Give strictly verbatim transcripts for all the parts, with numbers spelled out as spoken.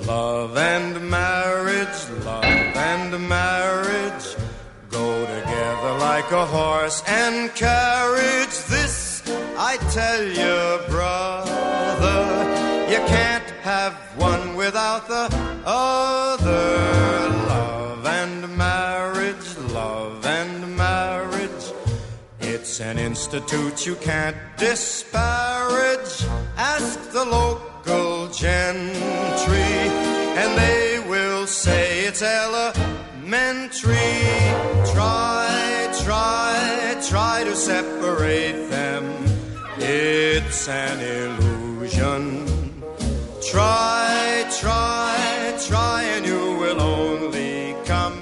Love and marriage, love and marriage go together like a horse and carriage. This I tell you, brother, you can't have one without the other. Love and marriage, love and marriage, it's an institute you can't disparage. Ask the local gentry, and they will say it's elementary. Try, try, try to separate them. It's an illusion. Try, try, try, and you will only come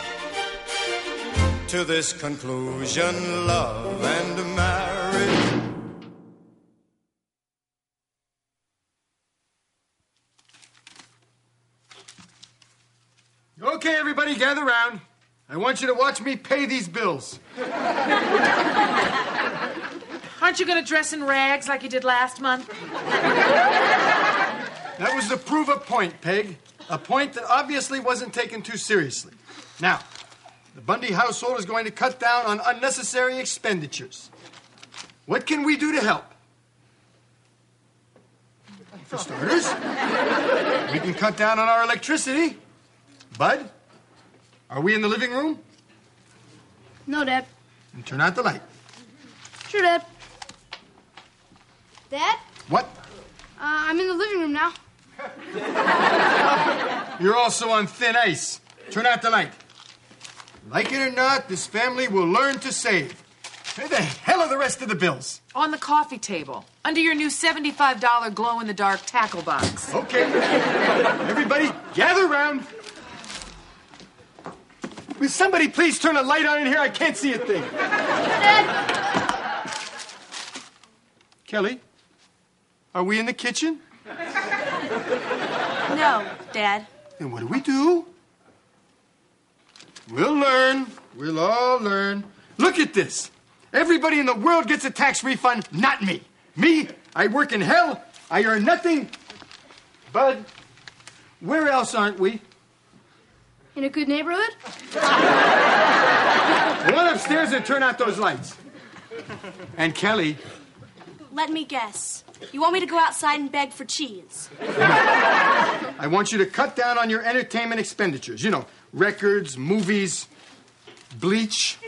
to this conclusion: love and marriage. Okay, everybody, gather round. I want you to watch me pay these bills. Aren't you going to dress in rags like you did last month? That was to prove a point, Peg. A point that obviously wasn't taken too seriously. Now, the Bundy household is going to cut down on unnecessary expenditures. What can we do to help? For starters, we can cut down on our electricity. Bud, are we in the living room? No, Dad. And turn out the light. Sure, Dad. Dad? What? Uh, I'm in the living room now. You're also on thin ice. Turn out the light. Like it or not, this family will learn to save. Where the hell are the rest of the bills? On the coffee table, under your new seventy-five dollars glow-in-the-dark tackle box. Okay. Everybody, gather round. Will somebody please turn a light on in here? I can't see a thing. Dad? Kelly, are we in the kitchen? No, Dad. Then what do we do? We'll learn. We'll all learn. Look at this. Everybody in the world gets a tax refund, not me. Me, I work in hell. I earn nothing. Bud, where else aren't we? In a good neighborhood? Run upstairs and turn out those lights. And Kelly. Let me guess. You want me to go outside and beg for cheese? I want you to cut down on your entertainment expenditures. You know, records, movies, bleach.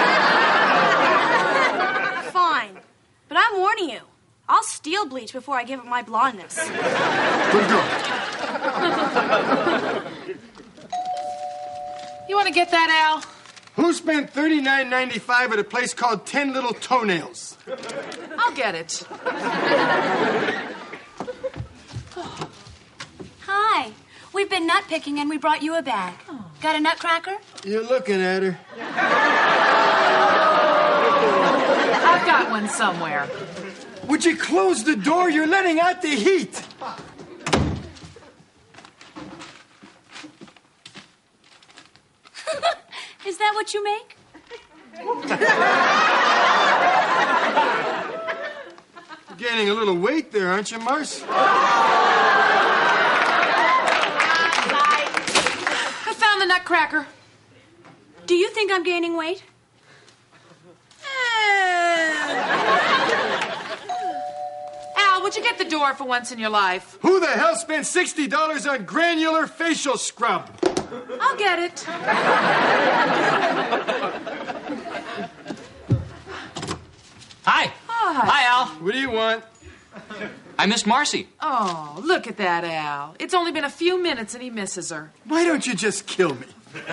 Fine. But I'm warning you. I'll steal bleach before I give it my blondness. Good girl. You want to get that, Al? Who spent thirty-nine ninety-five at a place called Ten Little Toenails? I'll get it. Hi. We've been nut picking and we brought you a bag. Oh. Got a nutcracker? You're looking at her. I've got one somewhere. Would you close the door? You're letting out the heat. Is that what you make? You're gaining a little weight there, aren't you, Mars? I found the nutcracker. Do you think I'm gaining weight? Al, would you get the door for once in your life? Who the hell spent sixty dollars on granular facial scrub? I'll get it. Hi. Hi. Hi, Al. What do you want? I missed Marcy. Oh, look at that, Al. It's only been a few minutes and he misses her. Why don't you just kill me?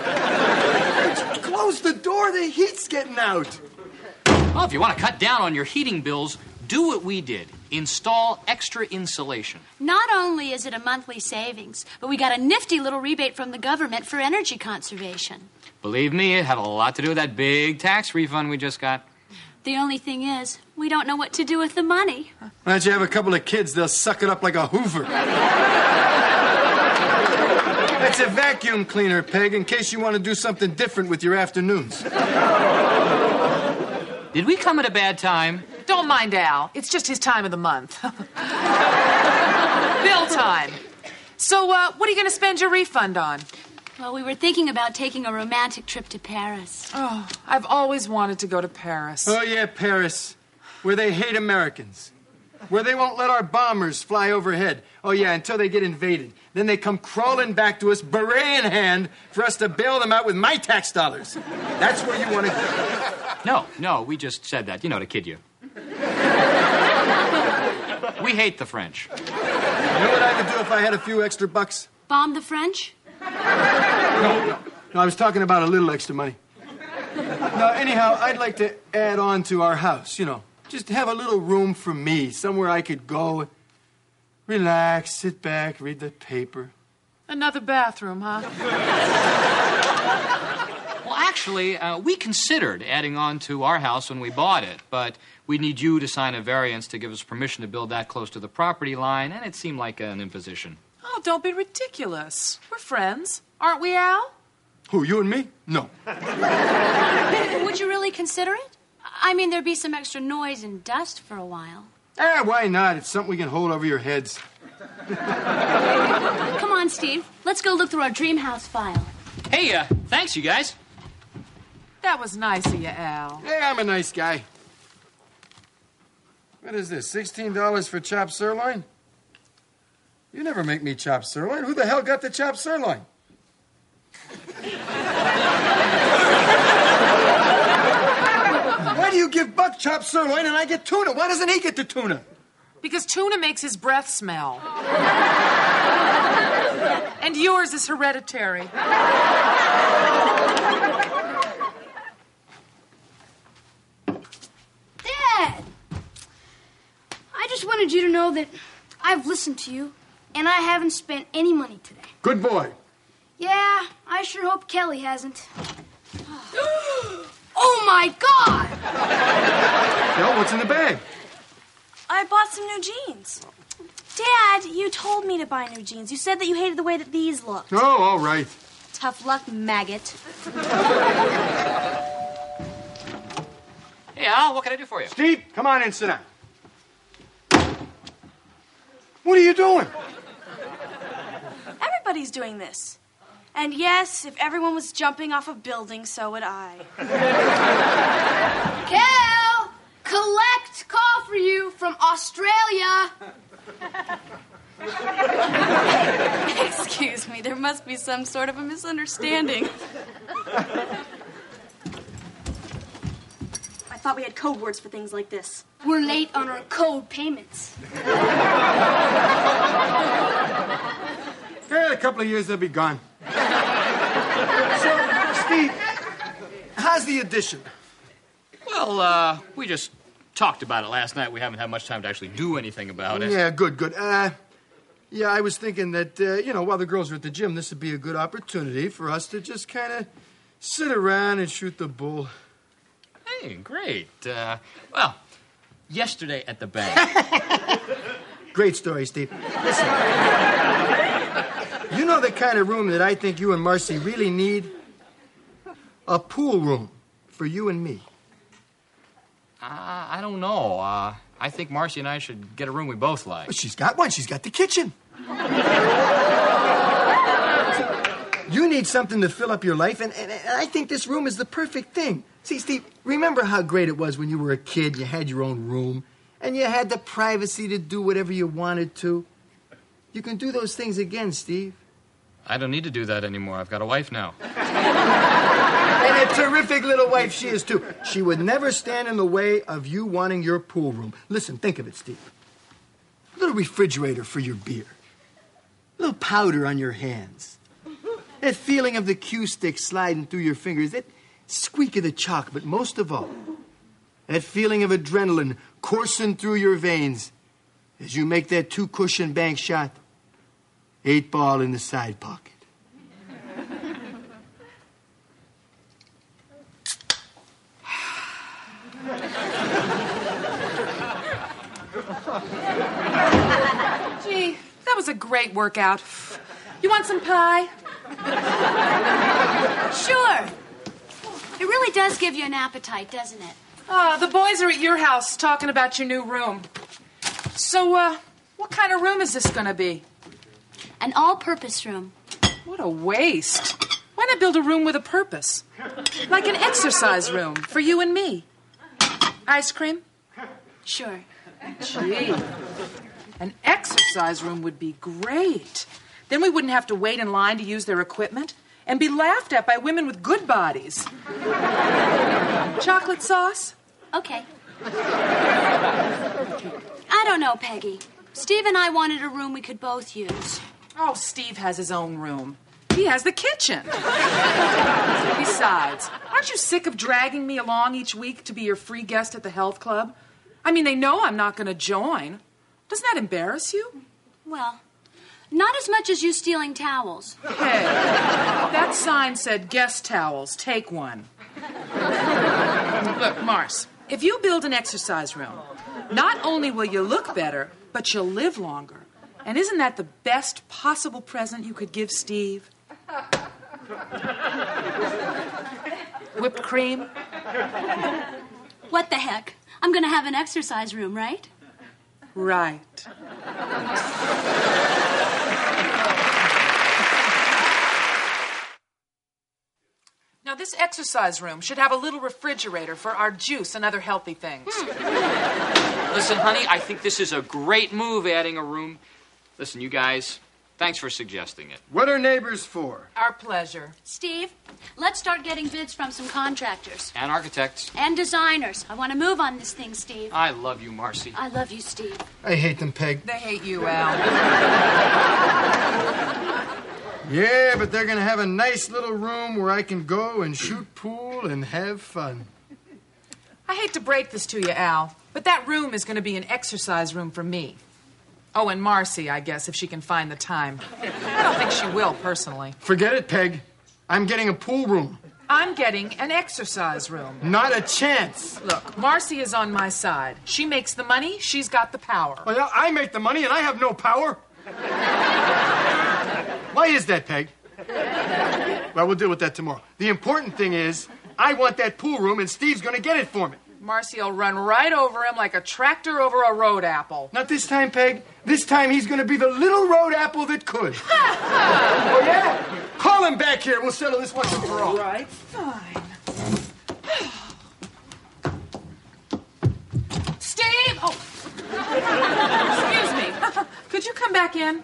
Close the door. The heat's getting out. Well, if you want to cut down on your heating bills, do what we did. Install extra insulation. Not only is it a monthly savings, but we got a nifty little rebate from the government for energy conservation. Believe me, it had a lot to do with that big tax refund we just got. The only thing is, we don't know what to do with the money. Why don't you have a couple of kids? They'll suck it up like a Hoover. That's a vacuum cleaner, Peg, in case you want to do something different with your afternoons. Did we come at a bad time? Don't mind Al. It's just his time of the month. Bill time. So, uh, what are you going to spend your refund on? Well, we were thinking about taking a romantic trip to Paris. Oh, I've always wanted to go to Paris. Oh, yeah, Paris, where they hate Americans, where they won't let our bombers fly overhead. Oh, yeah, until they get invaded. Then they come crawling back to us, beret in hand, for us to bail them out with my tax dollars. That's where you want to go. No, no, we just said that, you know, to kid you. We hate the French. You know what I would do if I had a few extra bucks? Bomb the French? No, no, I was talking about a little extra money. No, anyhow, I'd like to add on to our house, you know. Just have a little room for me, somewhere I could go, relax, sit back, read the paper. Another bathroom, huh? Well, actually, uh, we considered adding on to our house when we bought it, but we need you to sign a variance to give us permission to build that close to the property line, and it seemed like an imposition. Oh, don't be ridiculous. We're friends. Aren't we, Al? Who, you and me? No. Would you really consider it? I mean, there'd be some extra noise and dust for a while. Ah, why not? It's something we can hold over your heads. Come on, Steve. Let's go look through our dream house file. Hey, uh, thanks, you guys. That was nice of you, Al. Hey, I'm a nice guy. What is this, sixteen dollars for chopped sirloin? You never make me chopped sirloin. Who the hell got the chopped sirloin? Why do you give Buck chopped sirloin and I get tuna? Why doesn't he get the tuna? Because tuna makes his breath smell. And yours is hereditary. Dad! I just wanted you to know that I've listened to you, and I haven't spent any money today. Good boy. Yeah, I sure hope Kelly hasn't. Oh, my God! Well, what's in the bag? I bought some new jeans. Dad, you told me to buy new jeans. You said that you hated the way that these looked. Oh, all right. Tough luck, maggot. Hey, Al, what can I do for you? Steve, come on in, sit down. What are you doing? Everybody's doing this. And yes, if everyone was jumping off a building, so would I. Kel! Collect call for you from Australia. Excuse me, there must be some sort of a misunderstanding. I thought we had code words for things like this. We're late on our code payments. In a couple of years, they'll be gone. So, Steve, how's the addition? Well, uh, we just talked about it last night. We haven't had much time to actually do anything about it. Yeah, good, good. Uh, yeah, I was thinking that, uh, you know, while the girls are at the gym, this would be a good opportunity for us to just kind of sit around and shoot the bull. Hey, great. Uh, well, yesterday at the bank. Great story, Steve. Listen, you know the kind of room that I think you and Marcy really need? A pool room for you and me. Uh, I don't know. Uh, I think Marcy and I should get a room we both like. Well, she's got one. She's got the kitchen. You need something to fill up your life, and, and, and I think this room is the perfect thing. See, Steve, remember how great it was when you were a kid, you had your own room, and you had the privacy to do whatever you wanted to? You can do those things again, Steve. I don't need to do that anymore. I've got a wife now. And a terrific little wife she is, too. She would never stand in the way of you wanting your pool room. Listen, think of it, Steve. A little refrigerator for your beer. A little powder on your hands. That feeling of the cue stick sliding through your fingers. That squeak of the chalk. But most of all, that feeling of adrenaline coursing through your veins as you make that two-cushion bank shot. Eight ball in the side pocket. Gee, that was a great workout. You want some pie? Sure. It really does give you an appetite, doesn't it? Uh, the boys are at your house talking about your new room. So, uh, what kind of room is this going to be? An all-purpose room. What a waste. Why not build a room with a purpose? Like an exercise room for you and me. Ice cream? Sure. Gee. An exercise room would be great. Then we wouldn't have to wait in line to use their equipment and be laughed at by women with good bodies. Chocolate sauce? Okay. I don't know, Peggy. Steve and I wanted a room we could both use. Oh, Steve has his own room. He has the kitchen. Besides, aren't you sick of dragging me along each week to be your free guest at the health club? I mean, they know I'm not going to join. Doesn't that embarrass you? Well, not as much as you stealing towels. Hey, that sign said guest towels. Take one. Look, Mars, if you build an exercise room, not only will you look better, but you'll live longer. And isn't that the best possible present you could give Steve? Whipped cream? What the heck? I'm going to have an exercise room, right? Right. Now, this exercise room should have a little refrigerator for our juice and other healthy things. Listen, honey, I think this is a great move, adding a room. Listen, you guys, thanks for suggesting it. What are neighbors for? Our pleasure. Steve, let's start getting bids from some contractors. And architects. And designers. I want to move on this thing, Steve. I love you, Marcy. I love you, Steve. I hate them, Peg. They hate you, Al. Yeah, but they're going to have a nice little room where I can go and shoot pool and have fun. I hate to break this to you, Al, but that room is going to be an exercise room for me. Oh, and Marcy, I guess, if she can find the time. I don't think she will, personally. Forget it, Peg. I'm getting a pool room. I'm getting an exercise room. Not a chance. Look, Marcy is on my side. She makes the money, she's got the power. Well, I make the money and I have no power. Why is that, Peg? Well, we'll deal with that tomorrow. The important thing is, I want that pool room and Steve's going to get it for me. Marcy will run right over him like a tractor over a road apple. Not this time, Peg. This time he's going to be the little road apple that could. Oh, yeah? Call him back here. We'll settle this once and for all. Right, fine. Steve! Oh. Excuse me. Could you come back in?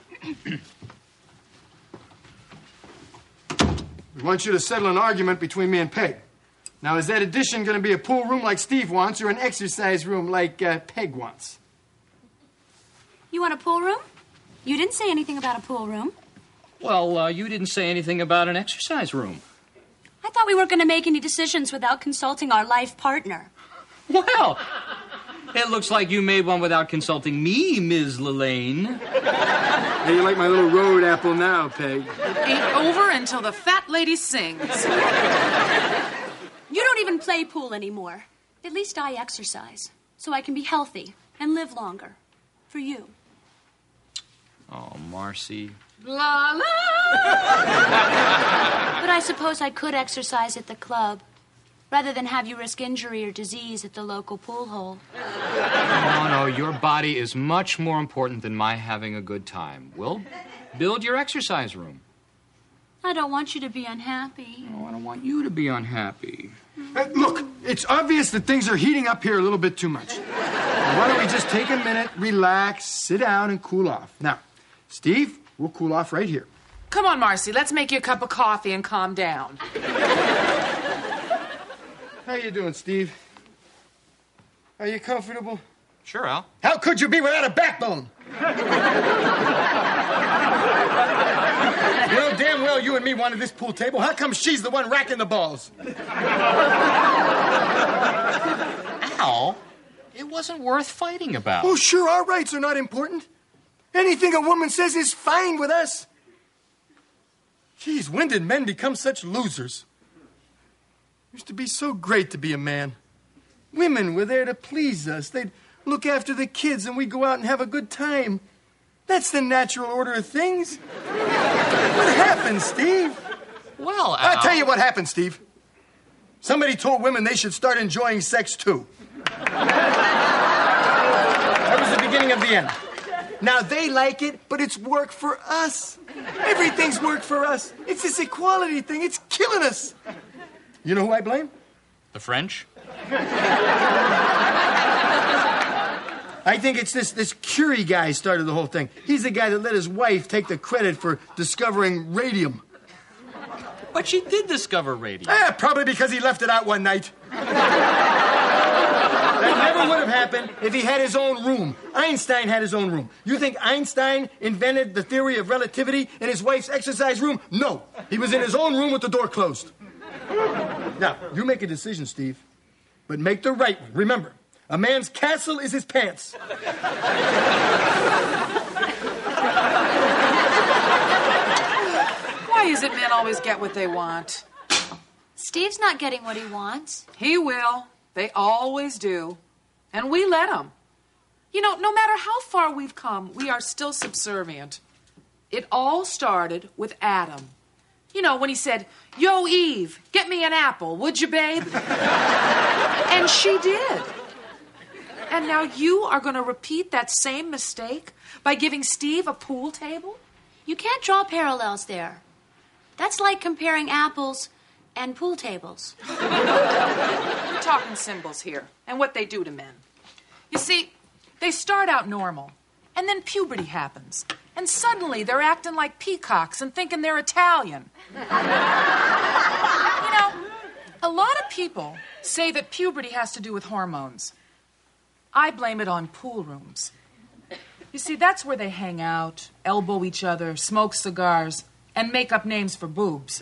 We want you to settle an argument between me and Peg. Now, is that addition going to be a pool room like Steve wants or an exercise room like uh, Peg wants? You want a pool room? You didn't say anything about a pool room. Well, uh, you didn't say anything about an exercise room. I thought we weren't going to make any decisions without consulting our life partner. Well, it looks like you made one without consulting me, Miz Lelaine. How you like my little road apple now, Peg? Ain't over until the fat lady sings. You don't even play pool anymore. At least I exercise, so I can be healthy and live longer. For you. Oh, Marcy. La la! But I suppose I could exercise at the club, rather than have you risk injury or disease at the local pool hole. No, no, your body is much more important than my having a good time. We'll build your exercise room. I don't want you to be unhappy. Oh, I don't want you to be unhappy. Uh, look, it's obvious that things are heating up here a little bit too much. Now, why don't we just take a minute, relax, sit down, and cool off? Now, Steve, we'll cool off right here. Come on, Marcy, let's make you a cup of coffee and calm down. How you doing, Steve? Are you comfortable? Sure, Al. How could you be without a backbone? You know damn well you and me wanted this pool table. How come she's the one racking the balls? Al, it wasn't worth fighting about. Oh, sure, our rights are not important. Anything a woman says is fine with us. Geez, when did men become such losers? Used to be so great to be a man. Women were there to please us. They'd look after the kids and we'd go out and have a good time. That's the natural order of things. What happened, Steve? Well, Al... I'll tell you what happened, Steve. Somebody told women they should start enjoying sex, too. That was the beginning of the end. Now, they like it, but it's work for us. Everything's work for us. It's this equality thing. It's killing us. You know who I blame? The French? I think it's this, this Curie guy started the whole thing. He's the guy that let his wife take the credit for discovering radium. But she did discover radium. Eh, probably because he left it out one night. That never would have happened if he had his own room. Einstein had his own room. You think Einstein invented the theory of relativity in his wife's exercise room? No. He was in his own room with the door closed. Now, you make a decision, Steve, but make the right one. Remember, a man's castle is his pants. Why is it men always get what they want? Steve's not getting what he wants. He will. They always do. And we let them. You know, no matter how far we've come, we are still subservient. It all started with Adam. You know, when he said, "Yo, Eve, get me an apple, would you, babe?" And she did. And now you are going to repeat that same mistake by giving Steve a pool table? You can't draw parallels there. That's like comparing apples and pool tables. We're talking symbols here and what they do to men. You see, they start out normal, and then puberty happens, and suddenly they're acting like peacocks and thinking they're Italian. You know, a lot of people say that puberty has to do with hormones. I blame it on pool rooms. You see, that's where they hang out, elbow each other, smoke cigars, and make up names for boobs.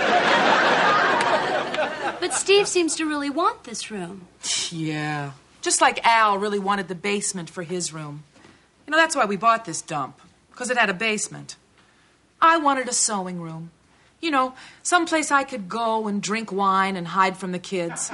But Steve seems to really want this room. Yeah. Just like Al really wanted the basement for his room. You know, that's why we bought this dump, because it had a basement. I wanted a sewing room. You know, someplace I could go and drink wine and hide from the kids.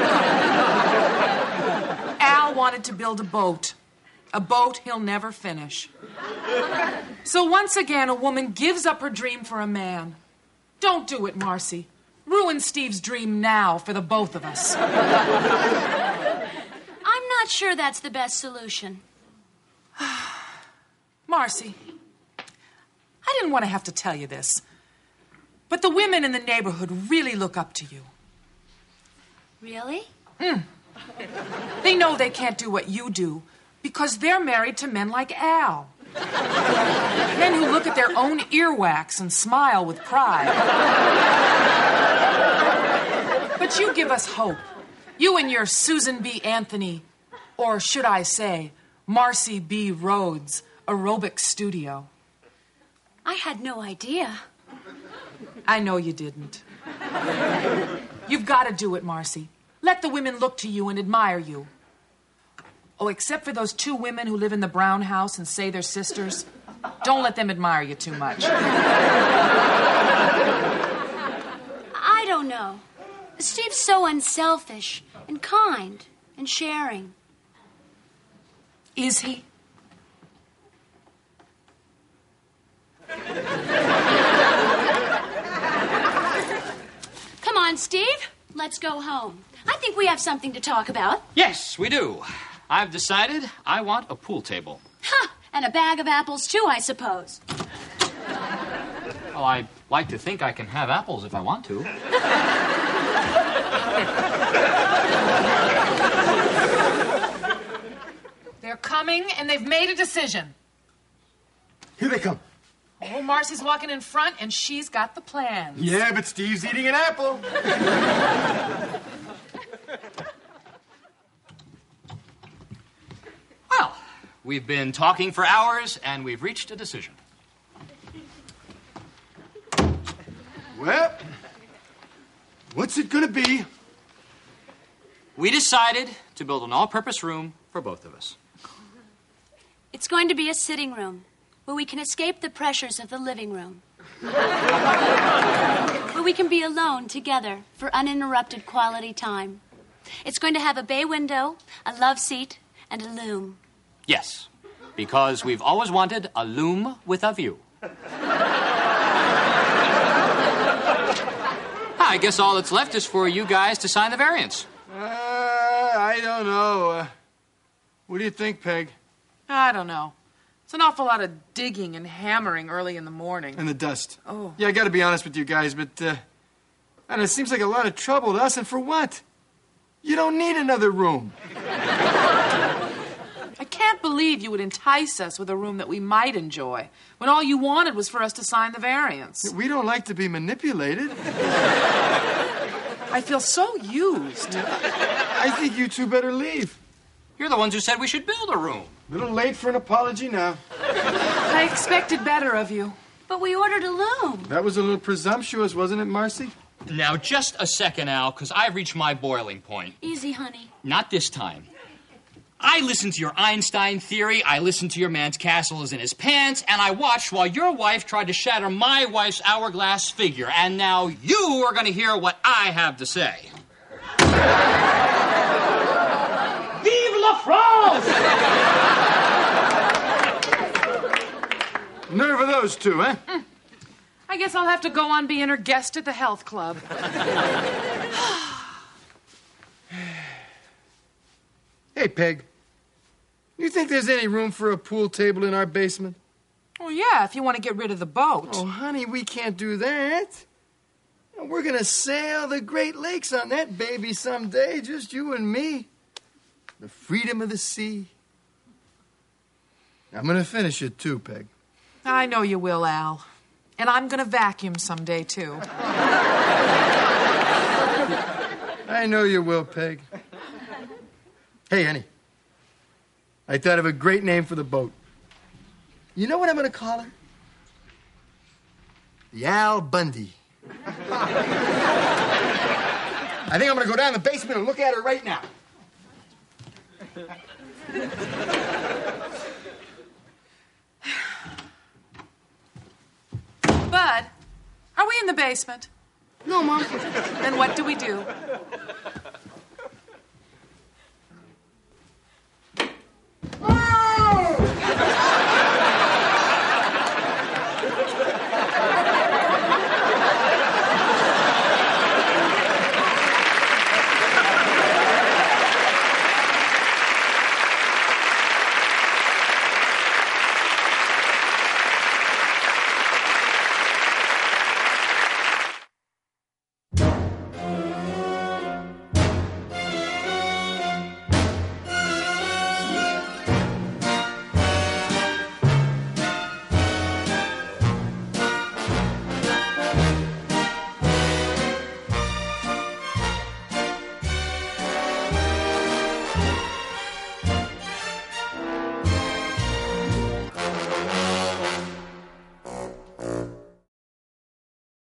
Al wanted to build a boat. A boat he'll never finish. So once again, a woman gives up her dream for a man. Don't do it, Marcy. Ruin Steve's dream now for the both of us. I'm not sure that's the best solution. Marcy, I didn't want to have to tell you this, but the women in the neighborhood really look up to you. Really? Mm. They know they can't do what you do because they're married to men like Al. Men who look at their own earwax and smile with pride. But you give us hope. You and your Susan B. Anthony, or should I say, Marcy B. Rhodes aerobic studio. I had no idea. I know you didn't. You've got to do it, Marcy. Let the women look to you and admire you. Oh, except for those two women who live in the brown house and say they're sisters. Don't let them admire you too much. I don't know. Steve's so unselfish and kind and sharing. Is he? Come on, Steve. Let's go home. I think we have something to talk about. Yes, we do. I've decided I want a pool table. Ha! And a bag of apples, too, I suppose. Well, I like to think I can have apples if I want to. They're coming, and they've made a decision. Here they come. Oh, Marcy's walking in front, and she's got the plans. Yeah, but Steve's eating an apple. Well, we've been talking for hours, and we've reached a decision. Well, what's it gonna be? We decided to build an all-purpose room for both of us. It's going to be a sitting room where we can escape the pressures of the living room. Where we can be alone together for uninterrupted quality time. It's going to have a bay window, a love seat, and a loom. Yes, because we've always wanted a loom with a view. I guess all that's left is for you guys to sign the variance. Uh, I don't know. Uh, what do you think, Peg? I don't know. It's an awful lot of digging and hammering early in the morning. And the dust. Oh. Yeah, I gotta be honest with you guys, but, uh, and it seems like a lot of trouble to us, and for what? You don't need another room. I can't believe you would entice us with a room that we might enjoy, when all you wanted was for us to sign the variance. We don't like to be manipulated. I feel so used. I think you two better leave. You're the ones who said we should build a room. A little late for an apology now. I expected better of you. But we ordered a loom. That was a little presumptuous, wasn't it, Marcy? Now, just a second, Al, because I've reached my boiling point. Easy, honey. Not this time. I listened to your Einstein theory, I listened to your man's castle is in his pants, and I watched while your wife tried to shatter my wife's hourglass figure, and now you are going to hear what I have to say. Vive la France! Nerve of those two, eh? Mm. I guess I'll have to go on being her guest at the health club. Hey, Peg. You think there's any room for a pool table in our basement? Well, yeah, if you want to get rid of the boat. Oh, honey, we can't do that. We're gonna sail the Great Lakes on that baby someday, just you and me. The freedom of the sea. I'm gonna finish it too, Peg. I know you will, Al. And I'm going to vacuum someday, too. I know you will, Peg. Hey, honey. I thought of a great name for the boat. You know what I'm going to call her? The Al Bundy. I think I'm going to go down the basement and look at her right now. Bud, are we in the basement? No, Mom. Then what do we do?